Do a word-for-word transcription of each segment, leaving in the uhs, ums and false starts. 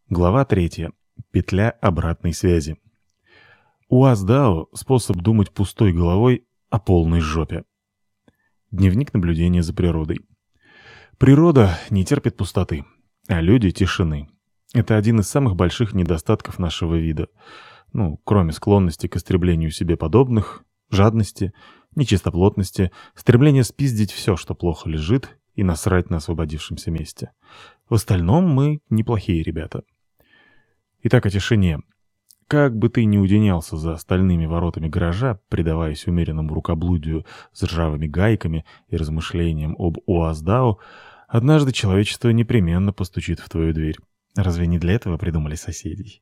Глава третья. Петля обратной связи. УАЗ-дао — способ думать пустой головой о полной жопе. Дневник наблюдения за природой. Природа не терпит пустоты, а люди — тишины. Это один из самых больших недостатков нашего вида. Ну, кроме склонности к истреблению себе подобных, жадности, нечистоплотности, стремления спиздить все, что плохо лежит, и насрать на освободившемся месте. В остальном мы неплохие ребята. Итак, о тишине. Как бы ты ни уединялся за стальными воротами гаража, предаваясь умеренному рукоблудию с ржавыми гайками и размышлениям об УАЗ-дао, однажды человечество непременно постучит в твою дверь. Разве не для этого придумали соседей?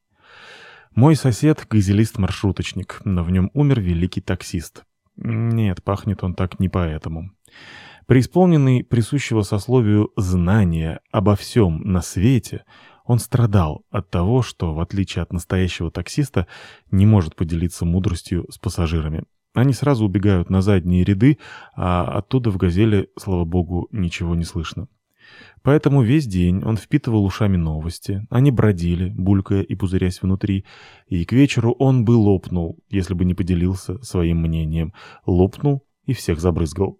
Мой сосед — газелист-маршруточник, но в нем умер великий таксист. Нет, пахнет он так не поэтому. Преисполненный присущего сословию знания обо всем на свете, он страдал от того, что, в отличие от настоящего таксиста, не может поделиться мудростью с пассажирами. Они сразу убегают на задние ряды, а оттуда в «Газели», слава богу, ничего не слышно. Поэтому весь день он впитывал ушами новости, они бродили, булькая и пузырясь внутри, и к вечеру он бы лопнул, если бы не поделился своим мнением. Лопнул и всех забрызгал.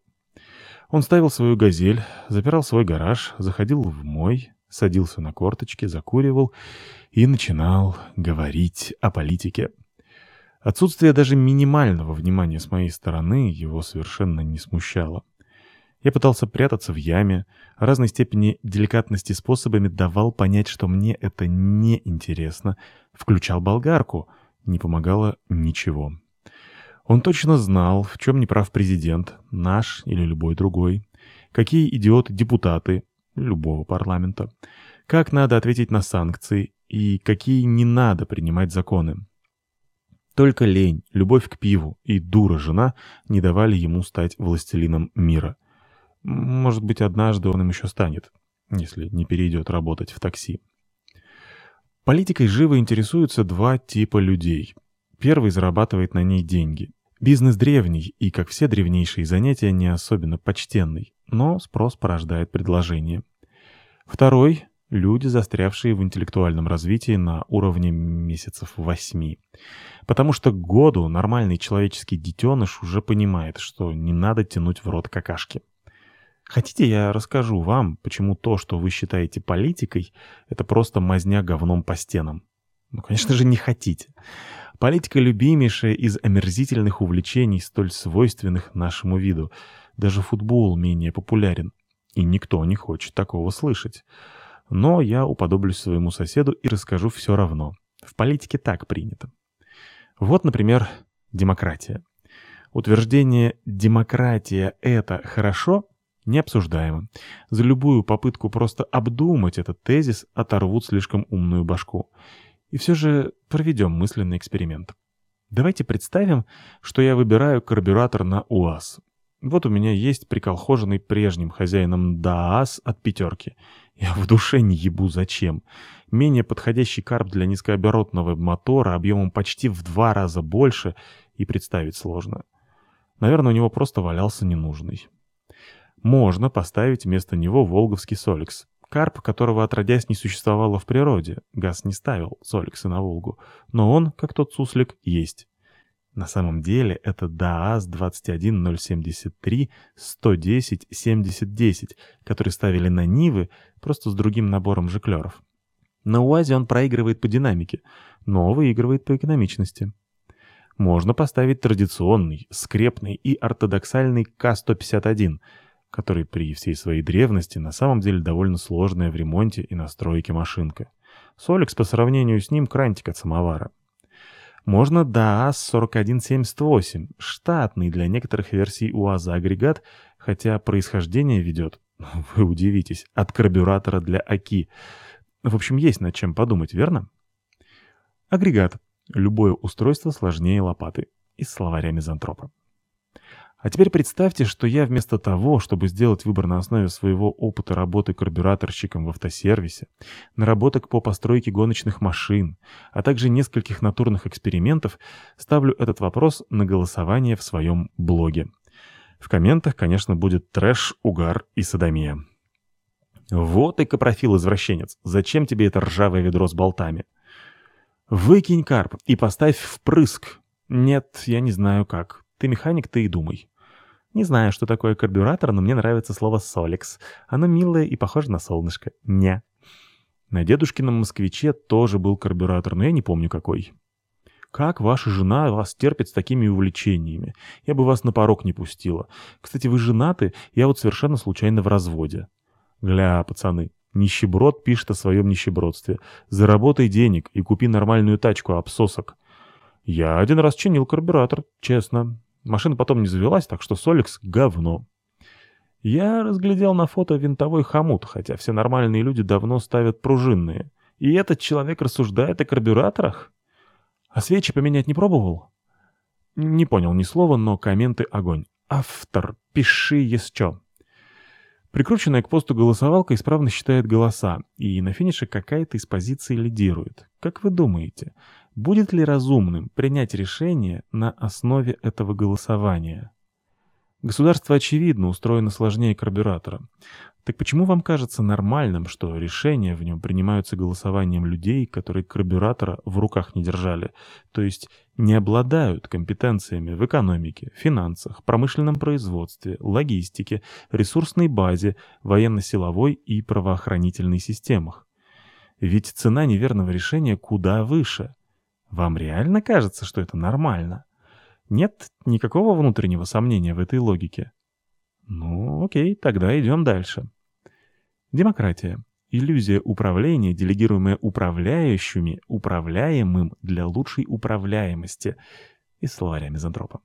Он ставил свою «Газель», запирал свой гараж, заходил в мой, садился на корточки, закуривал и начинал говорить о политике. Отсутствие даже минимального внимания с моей стороны его совершенно не смущало. Я пытался прятаться в яме, разной степени деликатности способами давал понять, что мне это не интересно, включал болгарку, не помогало ничего. Он точно знал, в чем не прав президент, наш или любой другой, какие идиоты депутаты любого парламента, как надо ответить на санкции и какие не надо принимать законы. Только лень, любовь к пиву и дура жена не давали ему стать властелином мира. Может быть, однажды он им еще станет, если не перейдет работать в такси. Политикой живо интересуются два типа людей. Первый зарабатывает на ней деньги. Бизнес древний и, как все древнейшие занятия, не особенно почтенный, но спрос порождает предложение. Второй — люди, застрявшие в интеллектуальном развитии на уровне месяцев восьми. Потому что к году нормальный человеческий детеныш уже понимает, что не надо тянуть в рот какашки. Хотите, я расскажу вам, почему то, что вы считаете политикой, это просто мазня говном по стенам? Ну, конечно же, не хотите. Политика — любимейшая из омерзительных увлечений, столь свойственных нашему виду. Даже футбол менее популярен, и никто не хочет такого слышать. Но я уподоблюсь своему соседу и расскажу все равно. В политике так принято. Вот, например, демократия. Утверждение «демократия — это хорошо» необсуждаемо. За любую попытку просто обдумать этот тезис оторвут слишком умную башку. И все же проведем мысленный эксперимент. Давайте представим, что я выбираю карбюратор на УАЗ. Вот у меня есть приколхоженный прежним хозяином дааз от пятерки. Я в душе не ебу зачем. Менее подходящий карб для низкооборотного мотора объемом почти в два раза больше и представить сложно. Наверное, у него просто валялся ненужный. Можно поставить вместо него волговский Солекс. Карп, которого отродясь не существовало в природе. ГАЗ не ставил Солексы на Волгу. Но он, как тот суслик, есть. На самом деле это дааз двадцать один ноль семьдесят три сто десять семьдесят десять, который ставили на Нивы, просто с другим набором жиклеров. На УАЗе он проигрывает по динамике, но выигрывает по экономичности. Можно поставить традиционный, скрепный и ортодоксальный К сто пятьдесят один, который при всей своей древности на самом деле довольно сложная в ремонте и настройке машинка. Солекс по сравнению с ним крантик от самовара. Можно дааз сорок один семьдесят восемь, штатный для некоторых версий УАЗа агрегат, хотя происхождение ведет, вы удивитесь, от карбюратора для АКИ. В общем, есть над чем подумать, верно? Агрегат. Любое устройство сложнее лопаты. Из словаря мизантропа. А теперь представьте, что я вместо того, чтобы сделать выбор на основе своего опыта работы карбюраторщиком в автосервисе, наработок по постройке гоночных машин, а также нескольких натурных экспериментов, ставлю этот вопрос на голосование в своем блоге. В комментах, конечно, будет трэш, угар и содомия. Вот и капрофил-извращенец. Зачем тебе это ржавое ведро с болтами? Выкинь карп и поставь впрыск. Нет, я не знаю как. Ты механик, ты и думай. Не знаю, что такое карбюратор, но мне нравится слово «солекс». Оно милое и похоже на солнышко. Не. На дедушкином москвиче тоже был карбюратор, но я не помню какой. Как ваша жена вас терпит с такими увлечениями? Я бы вас на порог не пустила. Кстати, вы женаты, я вот совершенно случайно в разводе. Гля, пацаны, нищеброд пишет о своем нищебродстве. Заработай денег и купи нормальную тачку, обсосок. Я один раз чинил карбюратор, честно. Машина потом не завелась, так что Солекс — говно. Я разглядел на фото винтовой хомут, хотя все нормальные люди давно ставят пружинные. И этот человек рассуждает о карбюраторах? А свечи поменять не пробовал? Не понял ни слова, но комменты огонь. Автор, пиши еще. Прикрученная к посту голосовалка исправно считает голоса, и на финише какая-то из позиций лидирует. Как вы думаете, будет ли разумным принять решение на основе этого голосования? Государство, очевидно, устроено сложнее карбюратора. Так почему вам кажется нормальным, что решения в нем принимаются голосованием людей, которые карбюратора в руках не держали, то есть не обладают компетенциями в экономике, финансах, промышленном производстве, логистике, ресурсной базе, военно-силовой и правоохранительной системах? Ведь цена неверного решения куда выше. Вам реально кажется, что это нормально? Нет никакого внутреннего сомнения в этой логике? Ну, окей, тогда идем дальше. Демократия. Иллюзия управления, делегируемая управляющими, управляемым для лучшей управляемости. Из словаря мизантропа.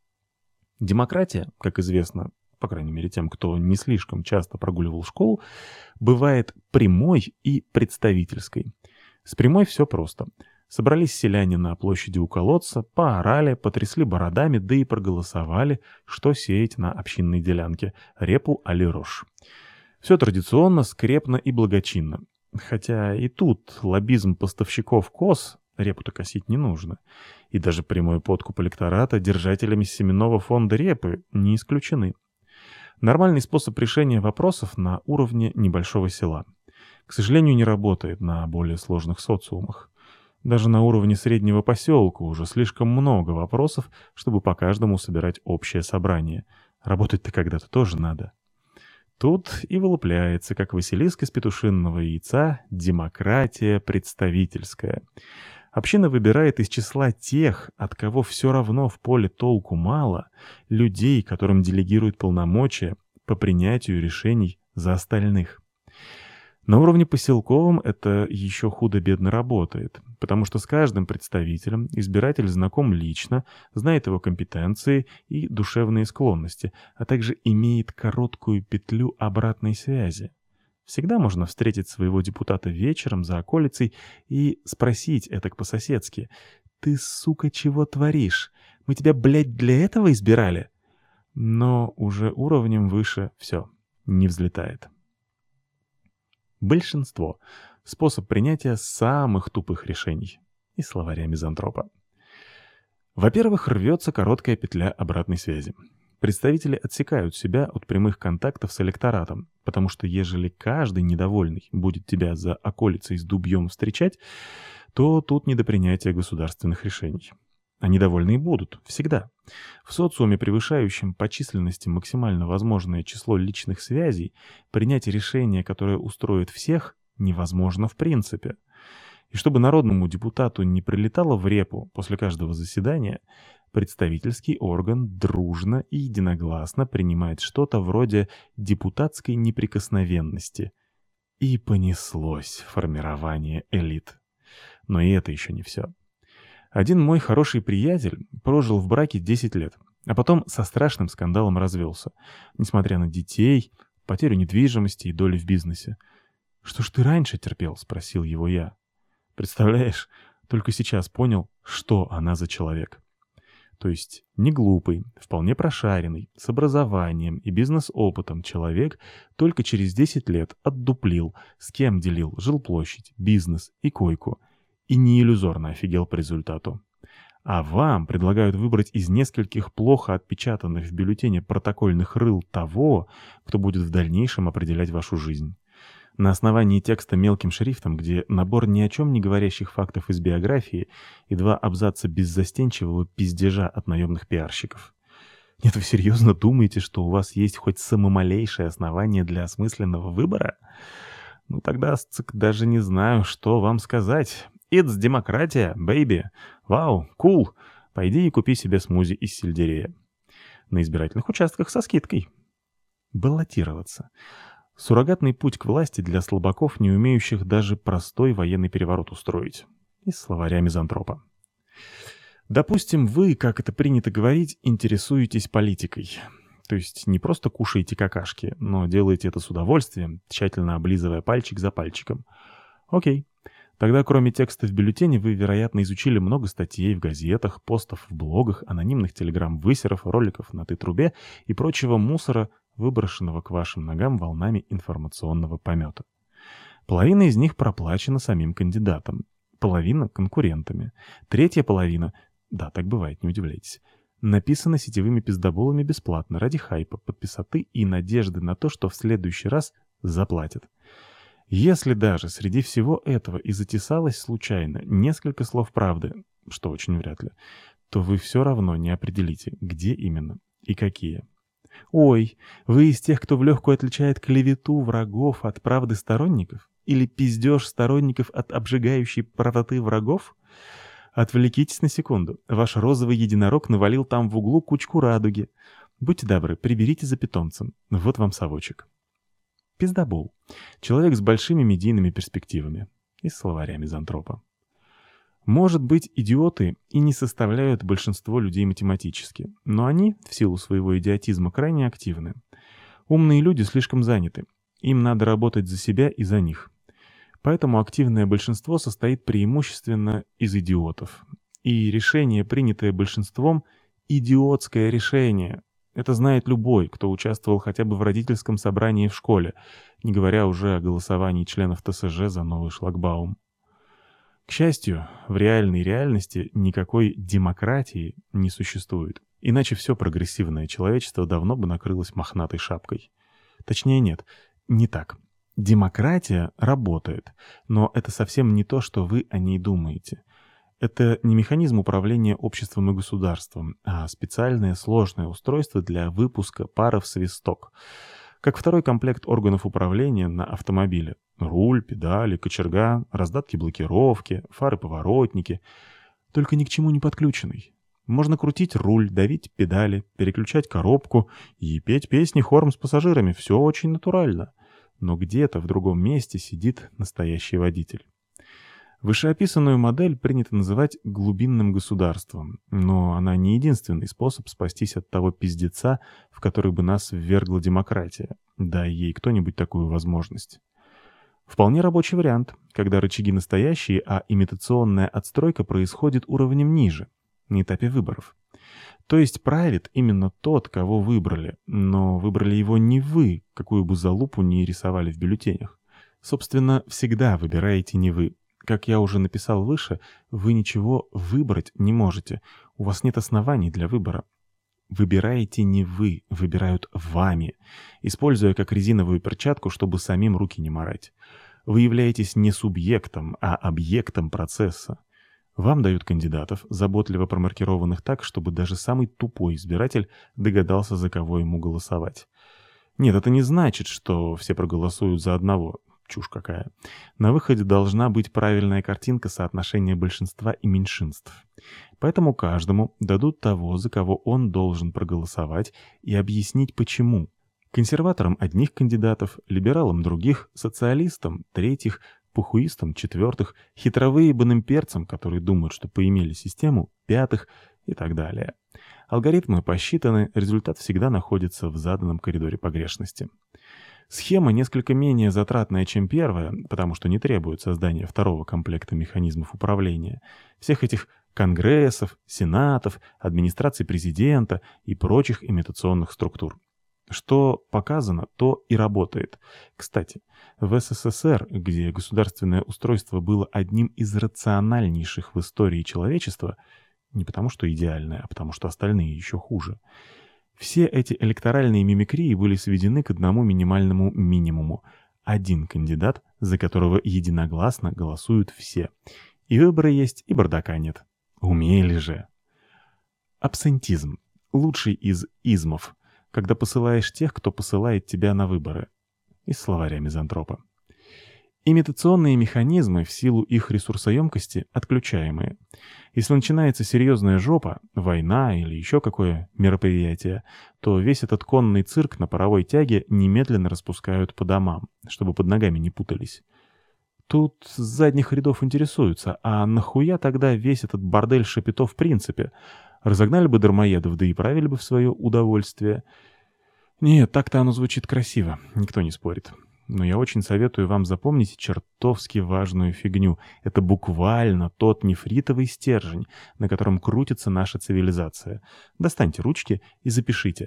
Демократия, как известно, по крайней мере тем, кто не слишком часто прогуливал школу, бывает прямой и представительской. С прямой все просто. Собрались селяне на площади у колодца, поорали, потрясли бородами, да и проголосовали, что сеять на общинной делянке — репу али рожь. Все традиционно, скрепно и благочинно. Хотя и тут лоббизм поставщиков коз, репу-то косить не нужно, и даже прямой подкуп электората держателями семенного фонда репы не исключены. Нормальный способ решения вопросов на уровне небольшого села. К сожалению, не работает на более сложных социумах. Даже на уровне среднего поселка уже слишком много вопросов, чтобы по каждому собирать общее собрание. Работать-то когда-то тоже надо. Тут и вылупляется, как Василиск из петушинного яйца, демократия представительская. Община выбирает из числа тех, от кого все равно в поле толку мало, людей, которым делегирует полномочия по принятию решений за остальных. На уровне поселковом это еще худо-бедно работает, потому что с каждым представителем избиратель знаком лично, знает его компетенции и душевные склонности, а также имеет короткую петлю обратной связи. Всегда можно встретить своего депутата вечером за околицей и спросить этак по-соседски: «Ты, сука, чего творишь? Мы тебя, блядь, для этого избирали?» Но уже уровнем выше все, не взлетает. Большинство — способ принятия самых тупых решений. Из словаря мизантропа. Во-первых, рвется короткая петля обратной связи. Представители отсекают себя от прямых контактов с электоратом, потому что ежели каждый недовольный будет тебя за околицей с дубьем встречать, то тут не до принятия государственных решений. А недовольные будут, всегда. В социуме, превышающем по численности максимально возможное число личных связей, принять решение, которое устроит всех, невозможно в принципе. И чтобы народному депутату не прилетало в репу после каждого заседания, представительский орган дружно и единогласно принимает что-то вроде депутатской неприкосновенности. И понеслось формирование элит. Но и это еще не все. Один мой хороший приятель прожил в браке десять лет, а потом со страшным скандалом развелся, несмотря на детей, потерю недвижимости и доли в бизнесе. «Что ж ты раньше терпел?» — спросил его я. Представляешь, только сейчас понял, что она за человек. То есть не глупый, вполне прошаренный, с образованием и бизнес-опытом человек только через десять лет отдуплил, с кем делил жилплощадь, бизнес и койку. И не иллюзорно офигел по результату. А вам предлагают выбрать из нескольких плохо отпечатанных в бюллетене протокольных рыл того, кто будет в дальнейшем определять вашу жизнь. На основании текста мелким шрифтом, где набор ни о чем не говорящих фактов из биографии и два абзаца беззастенчивого пиздежа от наемных пиарщиков. Нет, вы серьезно думаете, что у вас есть хоть самое малейшее основание для осмысленного выбора? Ну тогда, сцик, даже не знаю, что вам сказать. It's демократия, бэйби. Вау, кул. Пойди и купи себе смузи из сельдерея. На избирательных участках со скидкой. Баллотироваться. Суррогатный путь к власти для слабаков, не умеющих даже простой военный переворот устроить. Из словаря мизантропа. Допустим, вы, как это принято говорить, интересуетесь политикой. То есть не просто кушаете какашки, но делаете это с удовольствием, тщательно облизывая пальчик за пальчиком. Окей. Тогда, кроме текста в бюллетене, вы, вероятно, изучили много статей в газетах, постов в блогах, анонимных телеграм-высеров, роликов на Ты-трубе и прочего мусора, выброшенного к вашим ногам волнами информационного помета. Половина из них проплачена самим кандидатом, половина — конкурентами, третья половина, да, так бывает, не удивляйтесь, написана сетевыми пиздоболами бесплатно, ради хайпа, подписоты и надежды на то, что в следующий раз заплатят. Если даже среди всего этого и затесалось случайно несколько слов правды, что очень вряд ли, то вы все равно не определите, где именно и какие. Ой, вы из тех, кто в легкую отличает клевету врагов от правды сторонников? Или пиздеж сторонников от обжигающей правоты врагов? Отвлекитесь на секунду. Ваш розовый единорог навалил там в углу кучку радуги. Будьте добры, приберите за питомцем. Вот вам совочек. Пиздобол. Человек с большими медийными перспективами. Из словаря мизантропа. Может быть, идиоты и не составляют большинство людей математически, но они, в силу своего идиотизма, крайне активны. Умные люди слишком заняты. Им надо работать за себя и за них. Поэтому активное большинство состоит преимущественно из идиотов. И решение, принятое большинством, идиотское решение. Это знает любой, кто участвовал хотя бы в родительском собрании в школе, не говоря уже о голосовании членов Тэ Эс Жэ за новый шлагбаум. К счастью, в реальной реальности никакой демократии не существует. Иначе все прогрессивное человечество давно бы накрылось мохнатой шапкой. Точнее нет, не так. Демократия работает, но это совсем не то, что вы о ней думаете. Это не механизм управления обществом и государством, а специальное сложное устройство для выпуска пара в свисток. Как второй комплект органов управления на автомобиле. Руль, педали, кочерга, раздатки блокировки, фары-поворотники. Только ни к чему не подключенный. Можно крутить руль, давить педали, переключать коробку и петь песни хором с пассажирами. Все очень натурально. Но где-то в другом месте сидит настоящий водитель. Вышеописанную модель принято называть глубинным государством, но она не единственный способ спастись от того пиздеца, в который бы нас ввергла демократия. Дай ей кто-нибудь такую возможность. Вполне рабочий вариант, когда рычаги настоящие, а имитационная отстройка происходит уровнем ниже, на этапе выборов. То есть правит именно тот, кого выбрали, но выбрали его не вы, какую бы залупу ни рисовали в бюллетенях. Собственно, всегда выбираете не вы. Как я уже написал выше, вы ничего выбрать не можете. У вас нет оснований для выбора. Выбираете не вы, выбирают вами, используя как резиновую перчатку, чтобы самим руки не марать. Вы являетесь не субъектом, а объектом процесса. Вам дают кандидатов, заботливо промаркированных так, чтобы даже самый тупой избиратель догадался, за кого ему голосовать. Нет, это не значит, что все проголосуют за одного. Чушь какая. На выходе должна быть правильная картинка соотношения большинства и меньшинств. Поэтому каждому дадут того, за кого он должен проголосовать, и объяснить почему. Консерваторам одних кандидатов, либералам других, социалистам третьих, похуистам четвертых, хитровыебанным перцам, которые думают, что поимели систему, пятых и так далее. Алгоритмы посчитаны, результат всегда находится в заданном коридоре погрешности. Схема несколько менее затратная, чем первая, потому что не требует создания второго комплекта механизмов управления, всех этих конгрессов, сенатов, администрации президента и прочих имитационных структур. Что показано, то и работает. Кстати, в Эс Эс Эс Эр, где государственное устройство было одним из рациональнейших в истории человечества, не потому что идеальное, а потому что остальные еще хуже, все эти электоральные мимикрии были сведены к одному минимальному минимуму один кандидат, за которого единогласно голосуют все. И выборы есть, и бардака нет. Умели же. Абсентизм. Лучший из измов, когда посылаешь тех, кто посылает тебя на выборы. Из словаря мизантропа. Имитационные механизмы в силу их ресурсоемкости отключаемые. Если начинается серьезная жопа, война или еще какое мероприятие, то весь этот конный цирк на паровой тяге немедленно распускают по домам, чтобы под ногами не путались. Тут с задних рядов интересуются, а нахуя тогда весь этот бордель шапито в принципе? Разогнали бы дармоедов, да и правили бы в свое удовольствие. Нет, так-то оно звучит красиво, никто не спорит. Но я очень советую вам запомнить чертовски важную фигню. Это буквально тот нефритовый стержень, на котором крутится наша цивилизация. Достаньте ручки и запишите.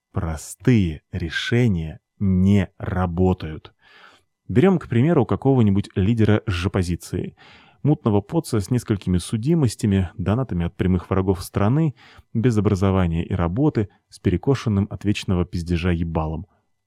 Простые решения не работают. Берем, к примеру, какого-нибудь лидера жопозиции. Мутного поца с несколькими судимостями, донатами от прямых врагов страны, без образования и работы, с перекошенным от вечного пиздежа ебалом.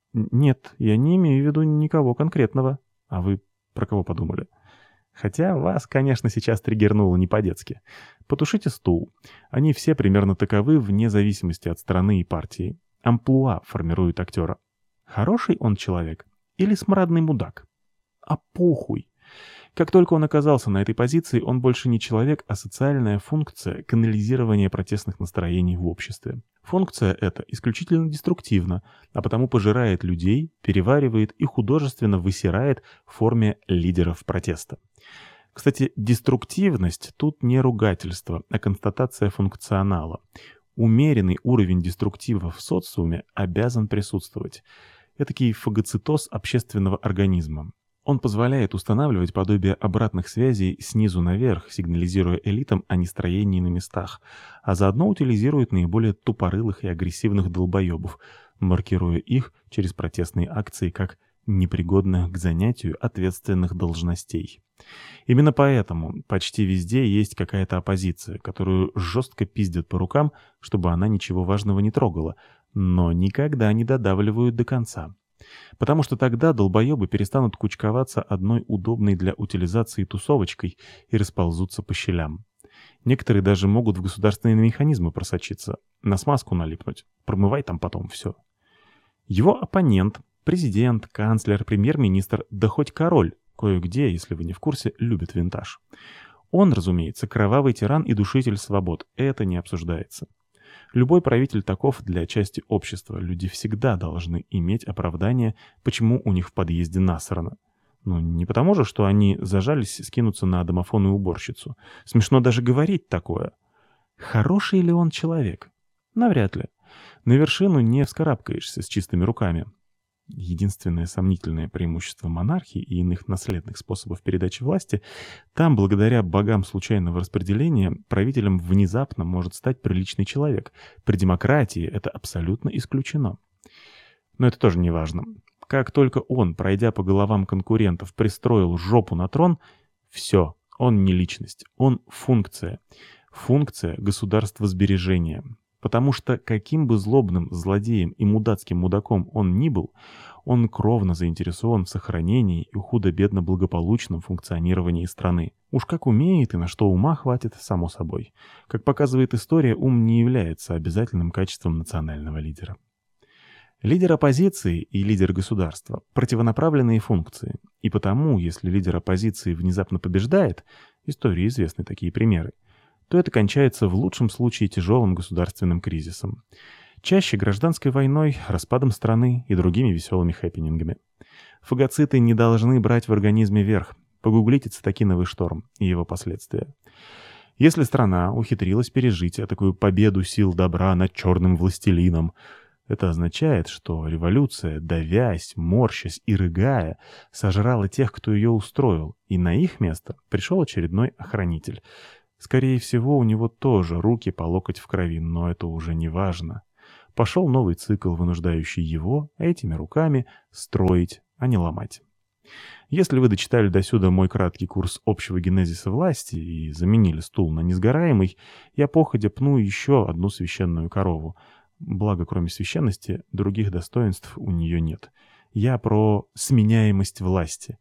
Нет, я не имею в виду никого конкретного. А вы про кого подумали? Хотя вас, конечно, сейчас триггернуло не по-детски. Потушите стул. Они все примерно таковы вне зависимости от страны и партии. Амплуа формирует актера. Хороший он человек или смрадный мудак? А похуй. Как только он оказался на этой позиции, он больше не человек, а социальная функция канализирования протестных настроений в обществе. Функция эта исключительно деструктивна, а потому пожирает людей, переваривает и художественно высирает в форме лидеров протеста. Кстати, деструктивность тут не ругательство, а констатация функционала. Умеренный уровень деструктива в социуме обязан присутствовать. Этакий фагоцитоз общественного организма. Он позволяет устанавливать подобие обратных связей снизу наверх, сигнализируя элитам о нестроении на местах, а заодно утилизирует наиболее тупорылых и агрессивных долбоебов, маркируя их через протестные акции как непригодных к занятию ответственных должностей. Именно поэтому почти везде есть какая-то оппозиция, которую жестко пиздят по рукам, чтобы она ничего важного не трогала, но никогда не додавливают до конца. Потому что тогда долбоебы перестанут кучковаться одной удобной для утилизации тусовочкой и расползутся по щелям. Некоторые даже могут в государственные механизмы просочиться, на смазку налипнуть, промывай там потом все. Его оппонент, президент, канцлер, премьер-министр, да хоть король, кое-где, если вы не в курсе, любит винтаж. Он, разумеется, кровавый тиран и душитель свобод, это не обсуждается. Любой правитель таков для части общества. Люди всегда должны иметь оправдание, почему у них в подъезде насрано. Ну, не потому же, что они зажались скинуться на домофонную уборщицу. Смешно даже говорить такое. Хороший ли он человек? Навряд ли. На вершину не вскарабкаешься с чистыми руками. Единственное сомнительное преимущество монархии и иных наследных способов передачи власти — там, благодаря богам случайного распределения, правителем внезапно может стать приличный человек. При демократии это абсолютно исключено. Но это тоже не важно. Как только он, пройдя по головам конкурентов, пристроил жопу на трон, все, он не личность, он функция. Функция государствосбережения. Потому что каким бы злобным злодеем и мудацким мудаком он ни был, он кровно заинтересован в сохранении и худо-бедно благополучном функционировании страны. Уж как умеет и на что ума хватит, само собой. Как показывает история, ум не является обязательным качеством национального лидера. Лидер оппозиции и лидер государства – противонаправленные функции. И потому, если лидер оппозиции внезапно побеждает, истории известны такие примеры, то это кончается в лучшем случае тяжелым государственным кризисом. Чаще гражданской войной, распадом страны и другими веселыми хэппинингами. Фагоциты не должны брать в организме верх. Погуглите цитокиновый шторм и его последствия. Если страна ухитрилась пережить такую победу сил добра над черным властелином, это означает, что революция, давясь, морщась и рыгая, сожрала тех, кто ее устроил, и на их место пришел очередной охранитель. Скорее всего, у него тоже руки по локоть в крови, но это уже не важно. Пошел новый цикл, вынуждающий его этими руками строить, а не ломать. Если вы дочитали досюда мой краткий курс общего генезиса власти и заменили стул на несгораемый, я походя пну еще одну священную корову. Благо, кроме священности, других достоинств у нее нет. Я про сменяемость власти.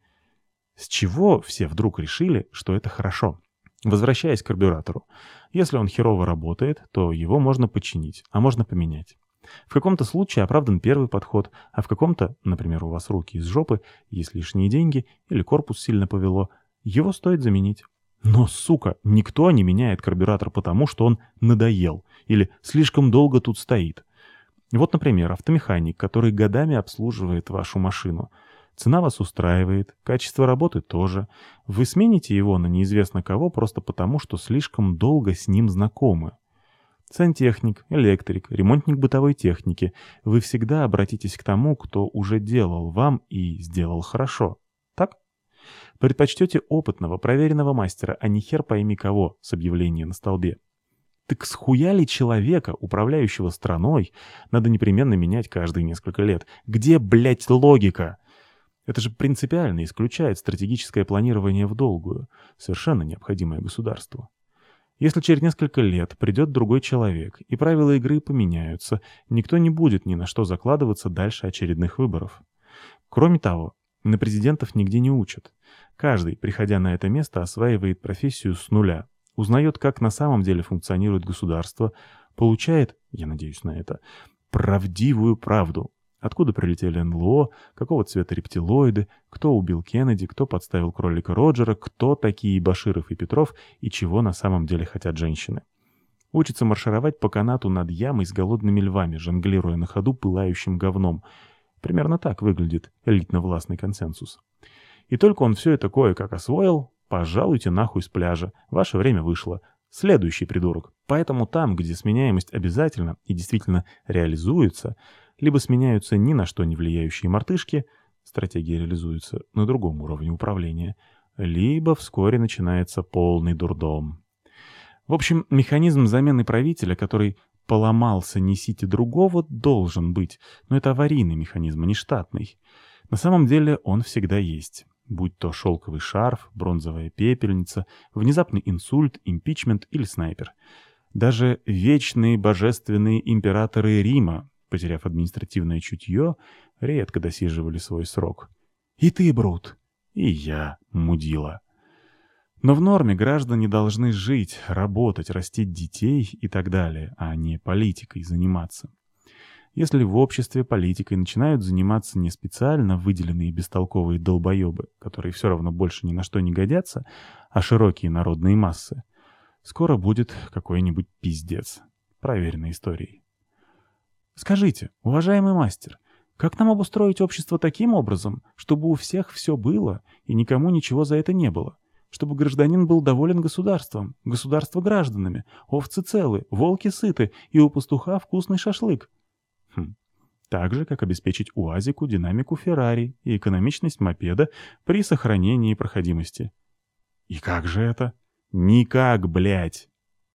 С чего все вдруг решили, что это хорошо? Возвращаясь к карбюратору. Если он херово работает, то его можно починить, а можно поменять. В каком-то случае оправдан первый подход, а в каком-то, например, у вас руки из жопы, есть лишние деньги или корпус сильно повело, его стоит заменить. Но, сука, никто не меняет карбюратор потому, что он надоел или слишком долго тут стоит. Вот, например, автомеханик, который годами обслуживает вашу машину. Цена вас устраивает, качество работы тоже. Вы смените его на неизвестно кого просто потому, что слишком долго с ним знакомы. Сантехник, электрик, ремонтник бытовой техники. Вы всегда обратитесь к тому, кто уже делал вам и сделал хорошо. Так? Предпочтете опытного, проверенного мастера, а не хер пойми кого с объявлением на столбе. Так схуя ли человека, управляющего страной, надо непременно менять каждые несколько лет? Где, блядь, логика? Это же принципиально исключает стратегическое планирование в долгую, совершенно необходимое государству. Если через несколько лет придет другой человек, и правила игры поменяются, никто не будет ни на что закладываться дальше очередных выборов. Кроме того, на президентов нигде не учат. Каждый, приходя на это место, осваивает профессию с нуля, узнает, как на самом деле функционирует государство, получает, я надеюсь на это, правдивую правду. Откуда прилетели эн эл о, какого цвета рептилоиды, кто убил Кеннеди, кто подставил кролика Роджера, кто такие Баширов и Петров и чего на самом деле хотят женщины. Учится маршировать по канату над ямой с голодными львами, жонглируя на ходу пылающим говном. Примерно так выглядит элитно-властный консенсус. И только он все это кое-как освоил, пожалуйте нахуй с пляжа, ваше время вышло. Следующий придурок. Поэтому там, где сменяемость обязательно и действительно реализуется, либо сменяются ни на что не влияющие мартышки, стратегия реализуется на другом уровне управления, либо вскоре начинается полный дурдом. В общем, механизм замены правителя, который поломался несите другого, должен быть, но это аварийный механизм, а не штатный. На самом деле он всегда есть. Будь то шелковый шарф, бронзовая пепельница, внезапный инсульт, импичмент или снайпер. Даже вечные божественные императоры Рима, потеряв административное чутье, редко досиживали свой срок. И ты, Брут, и я, мудила. Но в норме граждане должны жить, работать, растить детей и так далее, а не политикой заниматься. Если в обществе политикой начинают заниматься не специально выделенные бестолковые долбоебы, которые все равно больше ни на что не годятся, а широкие народные массы, скоро будет какой-нибудь пиздец, проверенной историей. Скажите, уважаемый мастер, как нам обустроить общество таким образом, чтобы у всех все было и никому ничего за это не было? Чтобы гражданин был доволен государством, государство гражданами, овцы целы, волки сыты и у пастуха вкусный шашлык? Хм. Так же, как обеспечить УАЗику динамику Феррари и экономичность мопеда при сохранении проходимости. И как же это? Никак, блядь!